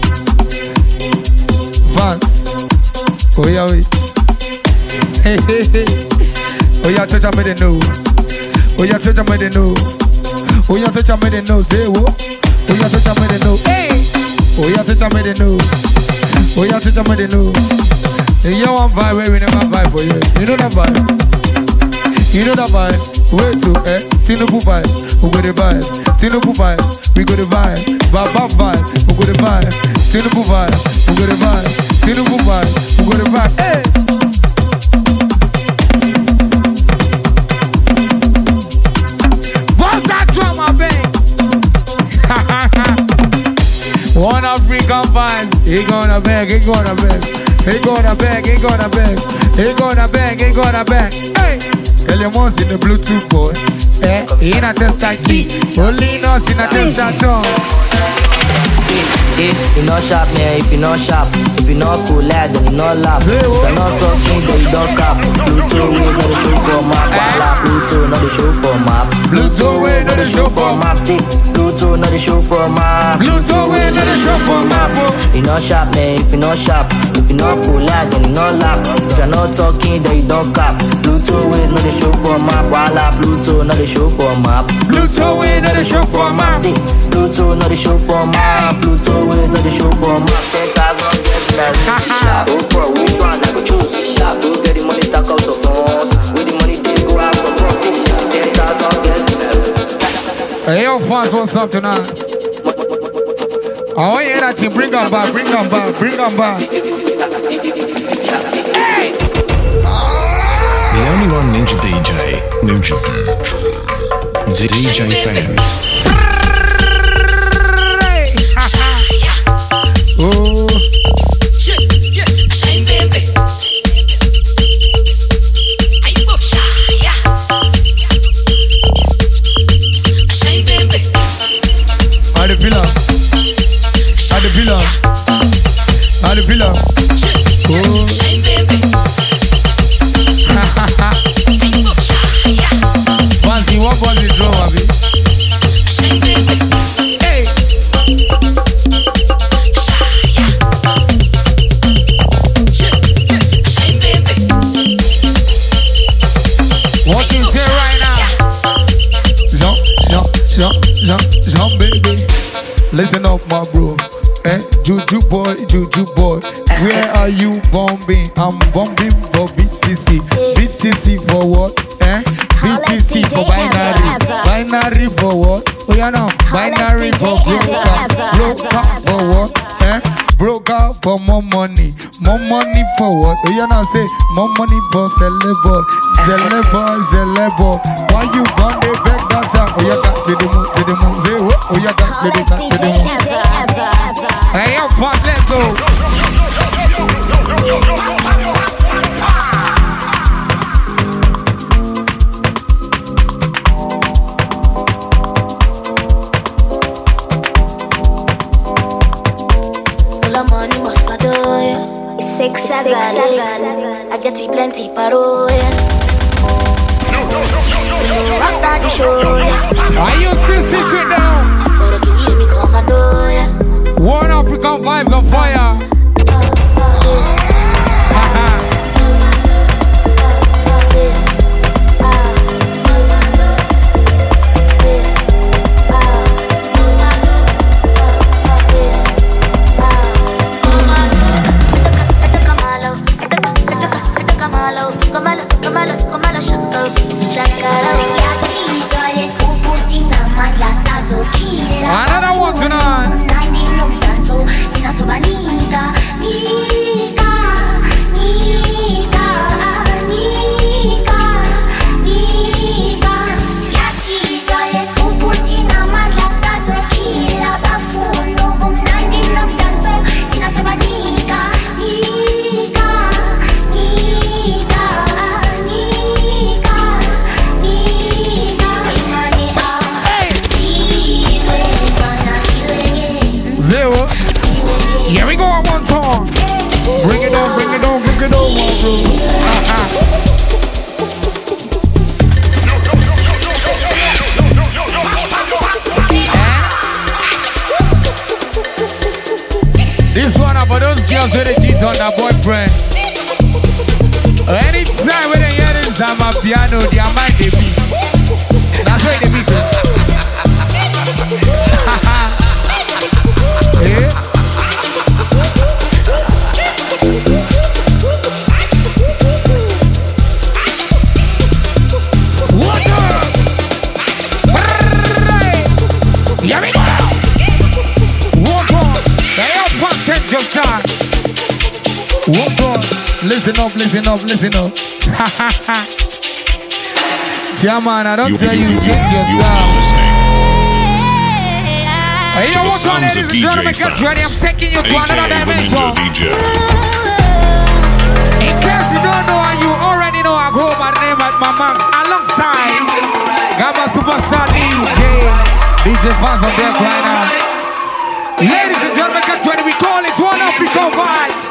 Vance. Oh, yeah, wait. Hey, hey, hey. Oh, yeah, touch up with the nose. Oh, yeah, touch up with the nose. Oh, yeah, touch up with the nose. Hey, what? Oh, yeah, touch up with the nose. Hey! Oh, yeah, touch up with the nose. Oh, yeah, touch up with the nose. You know one vibe where we never vibe for you. You know that vibe? You know that vibe? Wait to, eh? Tinubu vibe. We go the vibe. Tinubu vibe. We go the vibe. Baba vibe. We go the vibe. Tinubu vibe. We go the vibe. Tinubu vibe. We go the vibe. Hey! One African vibes, he gonna beg, he gonna beg, he gonna beg, he gonna beg, he gonna beg, he gonna beg. Hey, Elemon's in the Bluetooth boy, eh? He in a tester key, only us in a tester tone. If you not sharp, man, if you not sharp, if you not cool, lad, then you not laugh. If you're not talking, then you don't cap. Bluetooth, we not the show for map. Bluetooth, not the show for map. Bluetooth, we not the show for map. See, Bluetooth, not the show for map. Bluetooth, we not the show for map. You not sharp, man, if you not sharp, if you not cool, lad, then you not laugh. If you're not talking, then you don't cap. Bluetooth, we not the show for map. Walla, Bluetooth, not the show for map. Bluetooth, we not the show for map. See, Bluetooth, not the show for map. Bluetooth, we not the show for map. Ten thousand girls married. Sharp, oh bro, which one I go choose? Sharp, don't get the money stack out of phones. With the money they go out for front. Ten thousand girls married. Hey, yo, fans want something now. I want you hear that team. Bring them back, bring them back, bring them back. Hey! The only one Ninja D J, Ninja D J Fans. Oh. At the villa, at the villa, at the villa. Oh. Fancy, what was this drum, Abby? Hey. What you say right now? Jump, jump, jump, jump, jump, baby. Listen up, my bro. Eh, Juju boy, Juju boy. Where are you bombing? I'm bombing for B T C. B T C for what? Eh? B T C for binary. Binary for what? Oh yeah, no. Binary for broker. Broker for what? Eh? Broker for more money. More money for what? Oh yeah, now say more money for celebo. Celebo, celebo. Why you gone they beg that time? Oh yeah, got to the moon, to the moon. Say what? Oh yeah, got to the moon, to the moon. Hey, yo, Pop, let's go. All the money must I do, yeah. It's six, seven. I get it plenty, paro, yeah. Rock that the show, yeah. Are you still secret now? But can you hear me come and do, yeah. One African vibes on fire. Another one tonight. Tina Subanika, Nika, Nika, Nika, Nika. Yasi soy escupo sin amalasa soy kila bafuno bumnandi nam tanto Tina Subanika, Nika, Nika, Nika, Nika. Imani ah, zile bana zile. Zero. Here we go at one time. Bring it on, bring it on, bring it on, bro. This one about those girls with the cheat on their boyfriend. Anytime when they hear this, I'm a piano, they are mind the beat. That's why they beat it. Yeah. Here we go. Walk on. They all package your time. Walk on. Listen up, listen up, listen up. Chairman, I don't you, tell you, you change your style. Hey, yo, walk on, ladies and gentlemen, get ready. I'm taking you to another dimension. In case you don't know, and you already know, I go by the name of my Max alongside Gabba Superstar D J. D J fans on deck right now. Ladies and gentlemen, get ready. We call it One Africa Vibes.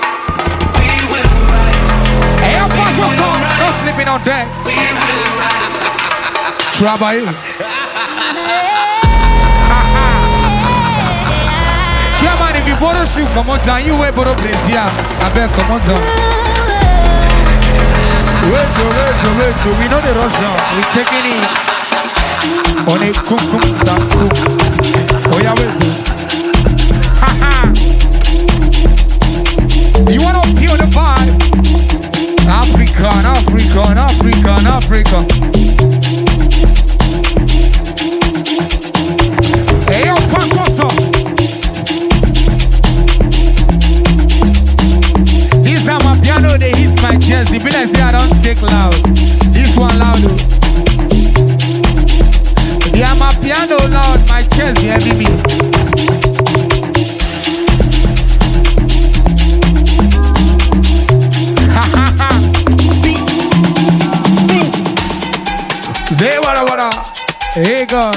Hey, I'm pass what's on. No sleeping on deck. Trabai. Chairman, if you borrow shoe, come on down. You wear borrow place here. I bet, come on down. Wait, wait, wait. We know the rush now. We're taking it. On a cook cook saku. Oh yeah, wait. Haha. You wanna feel the vibe? African, African, African, Africa. Hey yo, pass what's up? This time my piano they hit my chest. If I say I don't take loud. This one loud though. Yeah, my piano loud, my chest, you hear me? Ha ha ha. Say what up, what up? Hey, God.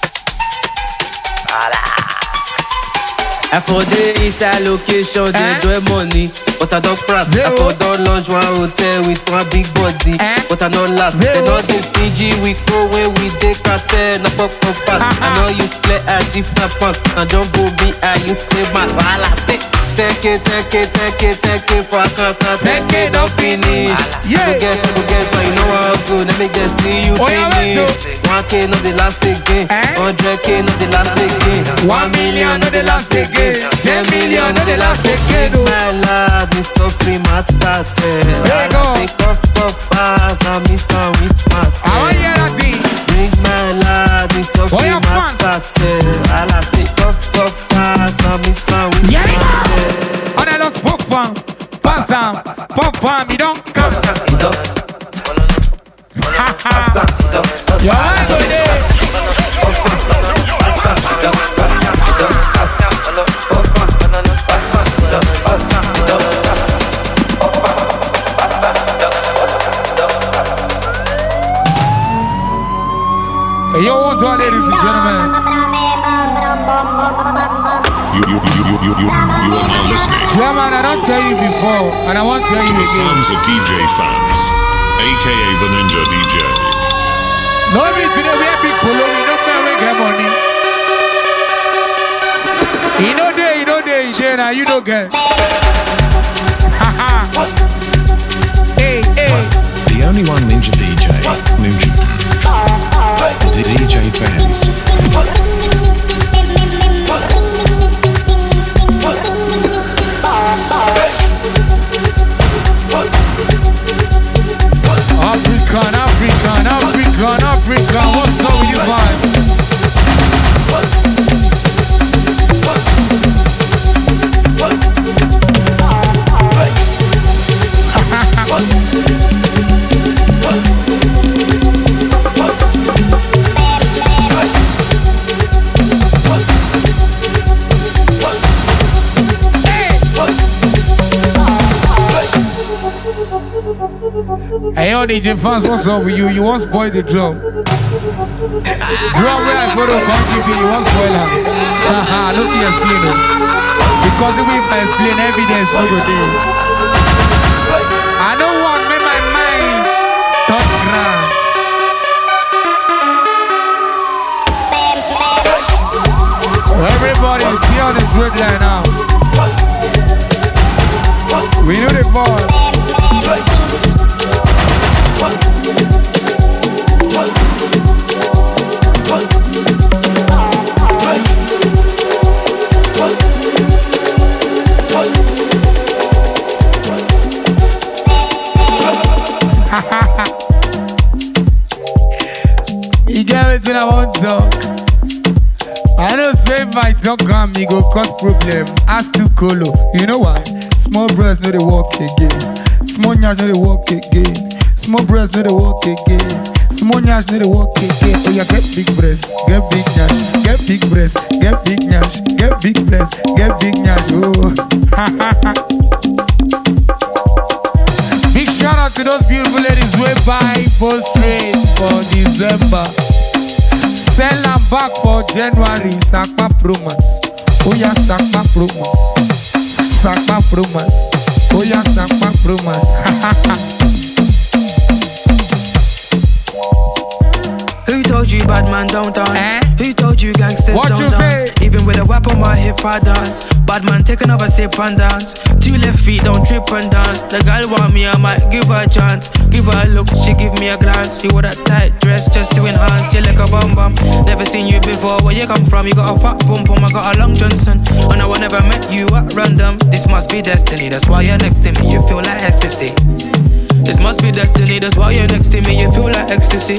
I for the inside location, they eh? enjoy money, but I don't press. I for don't launch one hotel with one big body, eh? but I don't last. Zero. They don't do Fiji, we go when we take cartel, na pop pop pass. I know you play as if na punk, and don't go be I you stay back. Voila, take ten K, ten K, ten K, ten K for a counter, ten K don't finish. Yeah. Go get it, go get it, you know how soon. Let me just see you finish. one K not the last again, one hundred K not the last again, one million not the last again, ten million not the last again. My love is so free, my started. There you go. Say puff puff pass, now me some with smart. I want you to see. Bring my love is so free, my started. All I say puff puff pass, now me some with smart. On a los puff pam, pass am, puff pam, you don't come. Ha ha. Yo, I go there. Hey, yo, one time, ladies and gentlemen. You, you, you, you, you, you, you are now listening. Yeah, man, I don't tell you before, and I won't tell you The again. Sons of D J Fans, aka the Ninja D J. No, me today we have big polo. We don't pay we get money. You know there, you know there, you there now. You don't get. Haha. Hey, hey. The only one Ninja D J. Ninja. The D J Fans. African, African, African, African. What's up with you, man? Hey, yo, D J Fans, what's up with you? You want to spoil the drum? Drum where I go to some people, you want to spoil her. Haha, don't you explain it. Because if I explain evidence, no go there. I don't want me my mind top ground. Everybody is here on the straight line now. We know the ball. You get everything I want to talk. I know say if I talk on me go cause problem. Ask to Colo. You know why? Small breasts know they walk again. Small nyash know they walk again. Small breasts know they walk again. Small nyash know they walk again. Oh yeah, get big breasts, get big nyash, get big breasts, get big nyash, get big breasts, get big nyash. Oh, big shout out to those beautiful ladies who buy for straight for December. Sell them back for January. Sakpa promos. Oh yeah, Sakpa promos. Sakpa promos. Oh yeah, Sakpa promos. Who told you bad man don't dance? Eh? Who told you gangsters what don't dance? Say? Even with a whip on my hip I dance. Bad man take another sip and dance. Two left feet don't trip and dance. The girl want me, I might give her a chance. Give her a look, she give me a glance. You wore that tight dress just to enhance. You like a bum bum. Never seen you before, where you come from? You got a fat pum pum, I got a long Johnson. And I will never met you at random. This must be destiny, that's why you're next to me. You feel like ecstasy. This must be destiny, that's why you're next to me. You feel like ecstasy.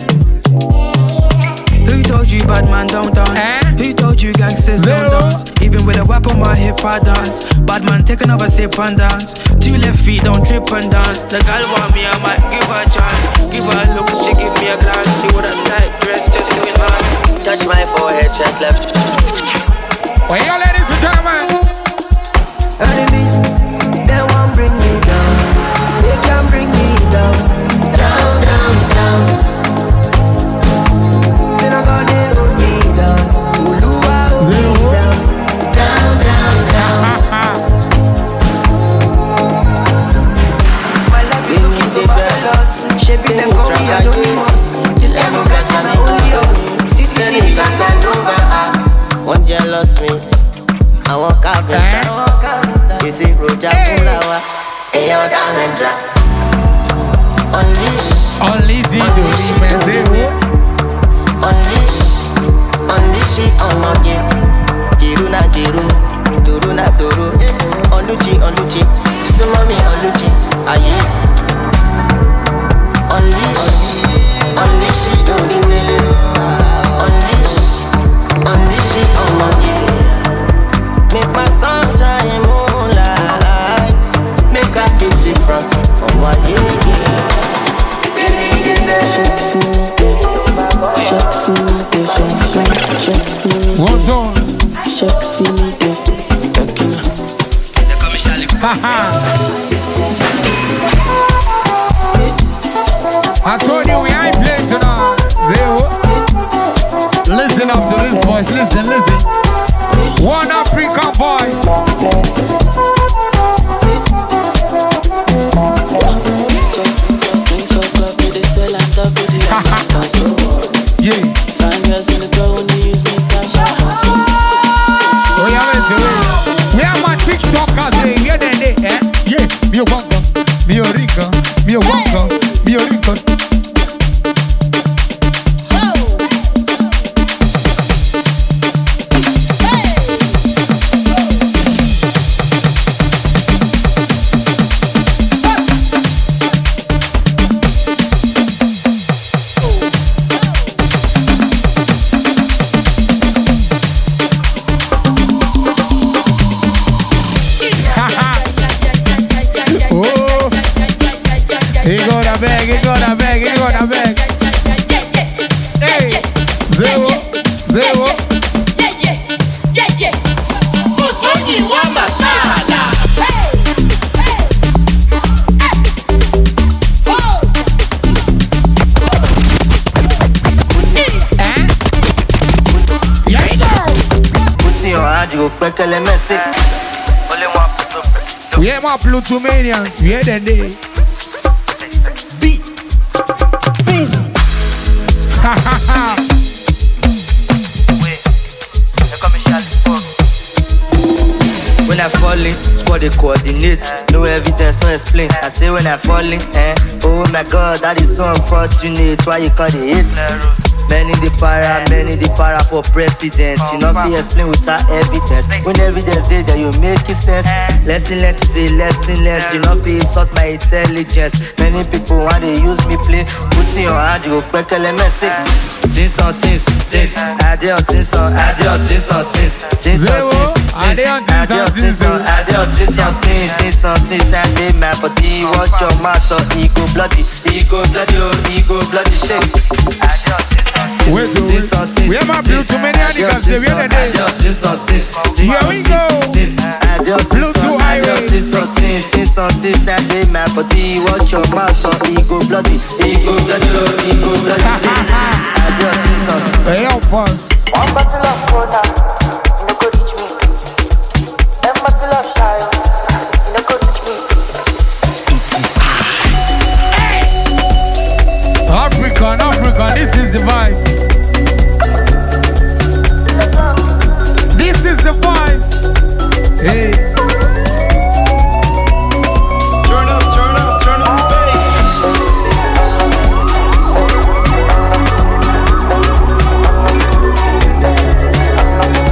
Who told you bad man don't dance? Eh? Who told you gangsters Zero. don't dance? Even with a whip on my hip I dance. Bad man take another sip and dance. Two left feet don't trip and dance. The girl want me, I might give her a chance. Give her a look, she give me a glance. She wore that tight dress just to enhance. Touch my forehead, chest left. Well, you ladies and gentlemen, enemies, they won't bring me down. They can bring me down. Down, down, down. One jealous me, easy to me, unleash, unleash it on again. Jiru na jiru, duru na duru. Oluchi, Oluchi, sumami Oluchi, aye. Unleash, unleash it on the day. Unleash, unleash it on again. Make my sunshine moonlight. Make a kiss it front from my head. What's on? I told you we ain't playing tonight. Listen up to this voice. Listen, listen. One African voice. Yeah. Oh, yeah, we are my TikTokers. Yeah, yeah, yeah. Yeah, me a wonka, me a rica, me a wonka, me a rica. He gonna beg, he gonna beg, he gonna beg. Hey, zero, zero. Yeah, yeah, yeah, yeah. Musonyi wa masala. Hey, hey, oh. Eh? Yeah, you go. Put in your hand, you go back and mess it. Only one put we have my Plutomanians, we had that day. Beat. Beat. Ha ha ha. When I fall in, squad they coordinate. No evidence, no explain. I say when I fall in, eh. Oh my God, that is so unfortunate. Why you call it hate? Many the para, many the para for president. You know fi explain without evidence. When evidence dey there, you make it sense. Lesson learned is a lesson learned. You know fi insult my intelligence. Many people want to use me play. Put in your hand, you go back and mess it. Things on things, things. I dey on things on, I dey on things on things. Things on things, things. I dey on things on, I dey on things on things. Things on things. Now they my body, watch your mouth or ego bloody, ego bloody, oh ego bloody shake. I dey on things. Wait, wait, wait. We have my Plutomania niggas, we are the day. Here we go. Pluto Highway. Watch your mouth or ego bloody, ego bloody, ego bloody. Hey, yo, boss. One bottle of water, you no go reach me. One bottle of shy, you no go reach me. African, African, this is the vibes. This is the vibes. Hey. Turn up, turn up, turn up the bass.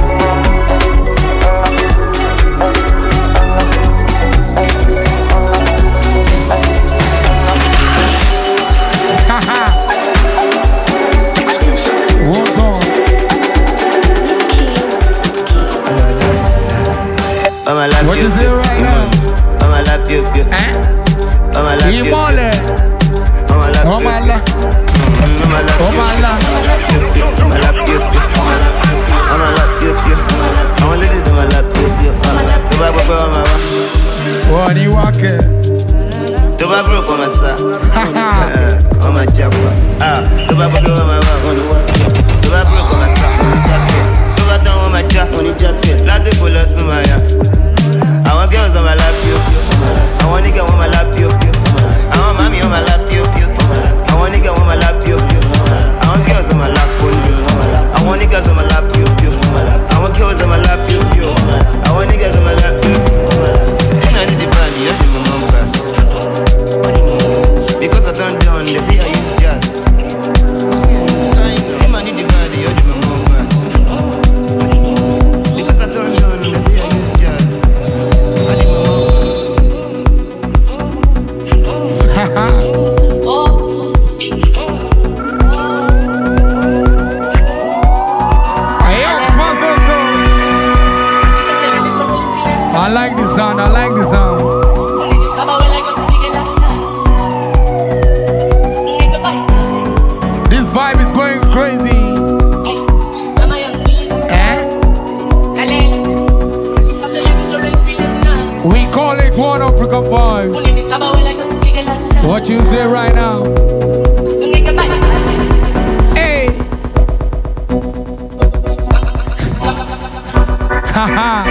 I like the sound, I like the sound. This vibe is going crazy. Eh? We call it One African Vibes. What you say right now? Hey. Haha.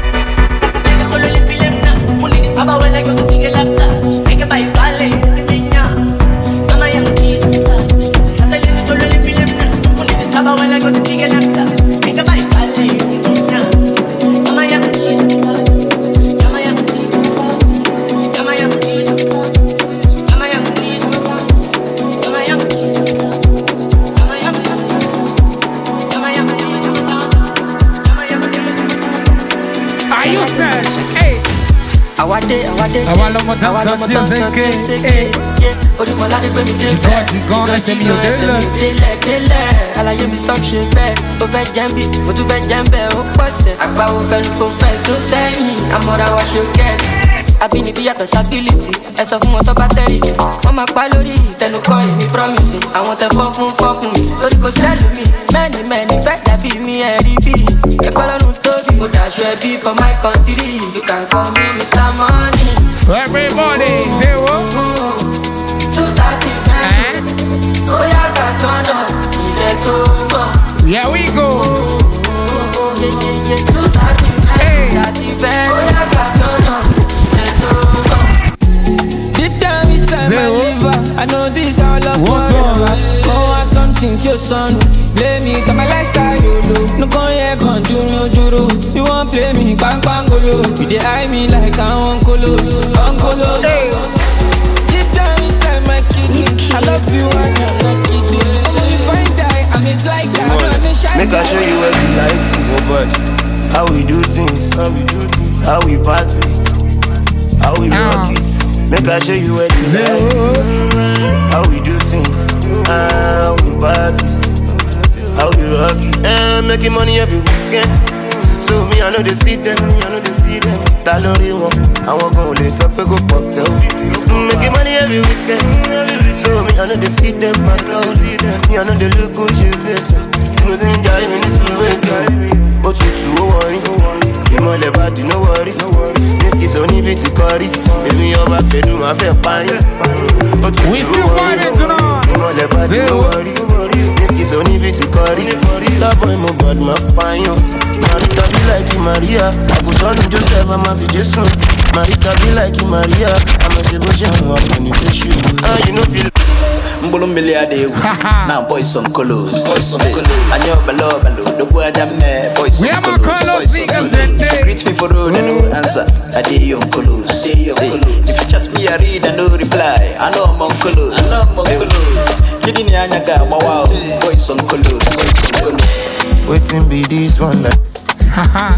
I want to dance séké. Ojúmọ̀ládé gbé mi débẹ̀. Ìgbà tí lọ ẹsẹ̀ mi délẹ̀ délẹ̀. Àlàyé mi stop ṣe bẹ́ẹ̀. Ó fẹ́ jẹ́ bí, mo tún fẹ́ jẹ́ bẹ́ẹ̀. Ó pọ̀ sẹ̀. Àgbáwo fẹ́nu fò fẹ́ sún sẹ́yìn. Àmọ́ra wa ṣe kẹ́. Àbínibí yàtọ̀ sábìlìtì. Ẹ sọ fún wọn tó bá tẹ́rìtì. Wọ́n máa pa lórí ìtẹnukọ́ ìní promise. Àwọn tẹ fọ́ fún fọ́ fún mi. Lórí kò sẹ́lù mi. Mẹ́ni mẹ́ni fẹ́ dàbí mi ẹ̀rí bí. Ẹ̀kọ́ lọ́run tóbi. Mo dàṣọ ẹbí for my country. You can call me Mister Money. Everybody, say what? two thirty-five. Oh, yeah, got turned up. Here we go. Hey. Oh, yeah, got turned up. Deep down inside my liver, I know this all love forever. Oh, I something to your son. Blame me, come my lifestyle, you know. No con here, con do no juro. You won't play me, bang bang golo. You dey eye me like I'm uncolos, uncolos. Deep down inside my kidney, I love you and I'm not kidding. If I die, I make like that. Make I show you what we like this. Oh boy, how we do things, how we do things, how we party, how we rock it. Make I show you what we like this. How we do things, how we party, how we rock it. And making money every weekend. So me I know they see them, me I know they see them. Talori one, I want go let up go pop girl. Making money every weekend. So me I know they see them, I know see them. Me I know they look good, you face. You know they enjoy me, this is the way guy. But you too worry, you know the body, no worry. Make it only bit curry. Baby your back do my fair pie. But you too worry, you know the body, no worry. Make it only bit curry. That boy my bad, my pine. Marita be like Maria, I go turn to Joseph, I'm a be Jesus. Marita be like Maria, I'm a devotion, I'm a fish you. Ah, you know feel. Mbolo miliade, now boys on colors, boys on colors. I know below below, the word I'm there, boys on colors. Greet me for road and no answer. I did you on colors. If you chat me, I read and no reply. I know I'm on colors. I know I'm on colors. You didn't know wow, boys on colors, boys on colors. Waiting be this one like haha.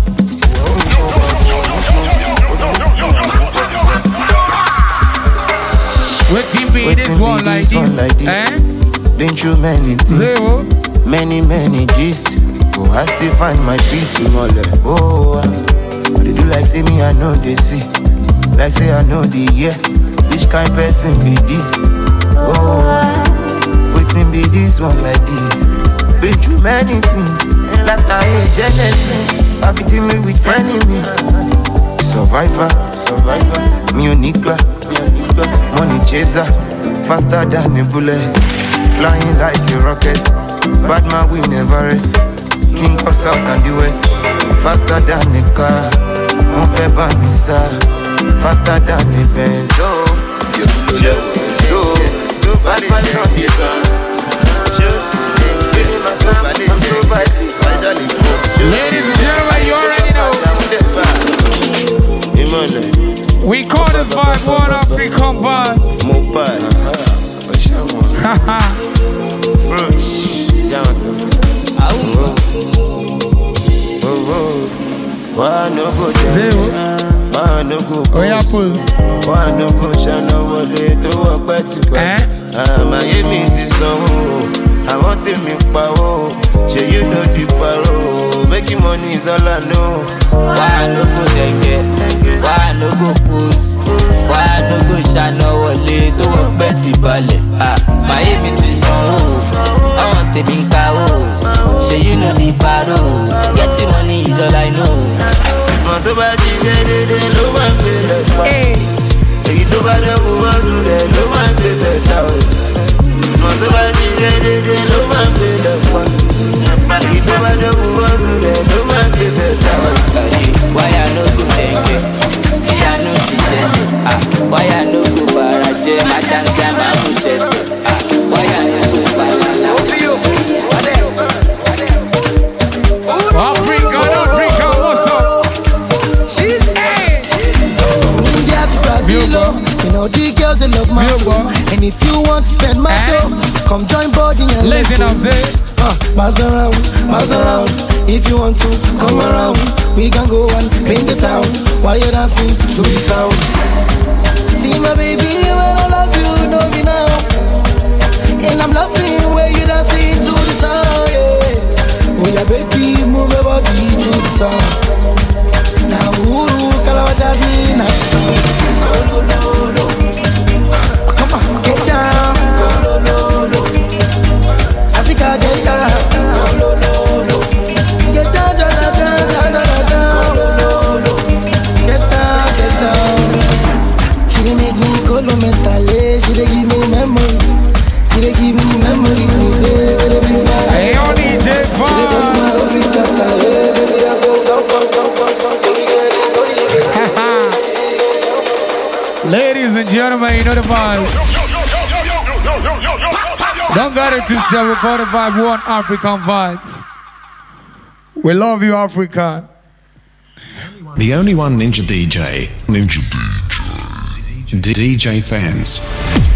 Waiting be this one like this, eh? Been through many things, Zero. many many gist. Oh, I still find my peace in all that. Oh, what they do like say me I know they see, like say I know the yeah. Which kind person be this? Oh, waiting be this one like this. Been through many things, and like I hate jealousy. I be dealing with enemies. Survivor, survivor, me unique, money chaser, faster than a bullet, flying like a rocket. Bad man we never rest. King of South and the West, faster than a car. Mon fait banissa, faster than a Benz. Oh, yo, yo, yo, bad man on the ground. Ladies and gentlemen, you already know. We call this vibe One African Vibes. Haha. Zero. Oh yeah, pulse. I want to make power. Say you know the power. Making money is all I know. Why I no go dengue? Why I no go pose? Why I no go shine wọlé tó wọ pẹ́ ti balẹ̀? My aim is on I want to be cow. Say you know the battle. Getting money is all I know. Mo tó bá ṣiṣẹ́ dédé ló máa ń gbé lẹ́gbàá. Èyí tó bá dẹ́kun wá lulẹ̀ ló máa ń gbé bẹ̀tà o. Mo tó bá ṣiṣẹ́ dédé ló máa ń gbé lẹ́gbàá. Èyí tó bá dẹ́kun wá lulẹ̀ ló máa ń gbé bẹ̀tà o. Wáyà ló kù lẹ́gbẹ̀ẹ́ tí a nù ti ṣẹlẹ̀. Wáyà ló kù bàrà jẹ́ àdáńgá máa kù ṣẹlẹ̀. Wáyà ló kù bàrà láwọn. Africa, Africa, what's up? She's hey. India to Brazil, you know the girls they love my soul. And if you want to spend my dough, come join body and let's go. Uh, Buzz around, buzz around. If you want to come around, we can go and paint the town while you're dancing to the sound. See my baby, when I love you, know me now. And I'm loving where you dancing to the sound. Yeah. Oh yeah, baby, move your body to the sound. Now, ooh, Kalawajadi, nice sound. Go, no, no, no. Come on, get down. Go, no, no, no. Africa, get down. Go, no, no, no. Get down, down, down, down, down, down. Go, no, no. Get down, get down. She dey make me go lo mentally. She dey give me memories. She dey give me memories. Hey, on D J Ladies and gentlemen, you know the vibe. Don't get it twisted, we call the vibe one African vibes. We love you, Africa. The only one Ninja D J. Ninja D J. D J fans.